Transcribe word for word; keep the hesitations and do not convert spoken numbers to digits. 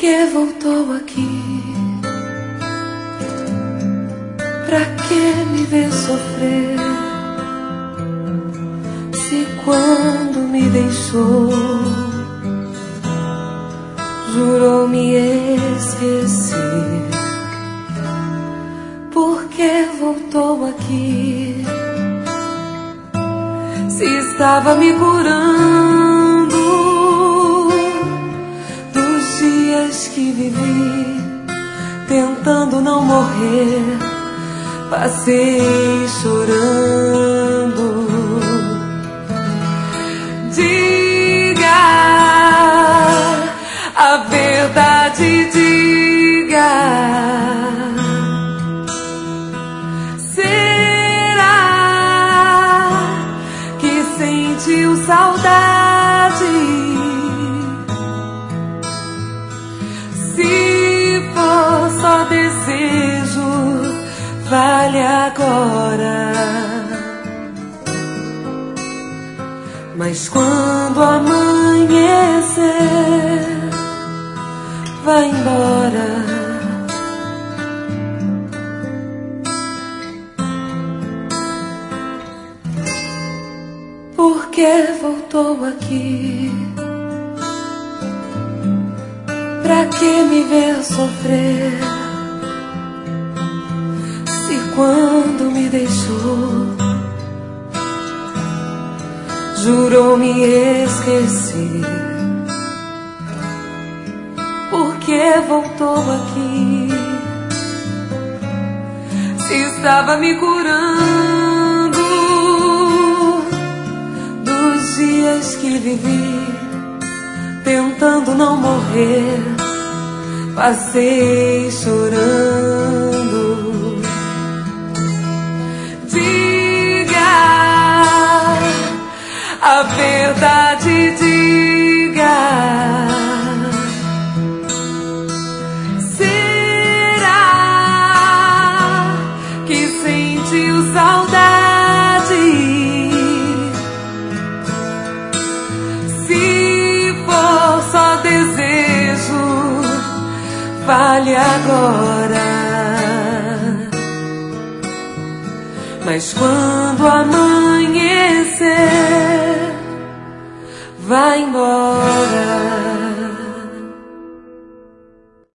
que voltou aqui? Pra que me ver sofrer? Se quando me deixou jurou me esquecer. Por que voltou aqui? Se estava me curando dos dias que vivi tentando não morrer, passei chorando. Diga a verdade, diga. Será que sentiu saudade? Se for só desejo, vale agora. Mas quando amanhecer, vai embora. Por que voltou aqui? Pra que me ver sofrer? Se quando me deixou jurou me esquecer. Por que voltou aqui? Se estava me curando dos dias que vivi tentando não morrer, passei chorando. A verdade, diga. Será que sentiu saudade? Se for só desejo, vale agora. Mas quando amanhecer, vai embora.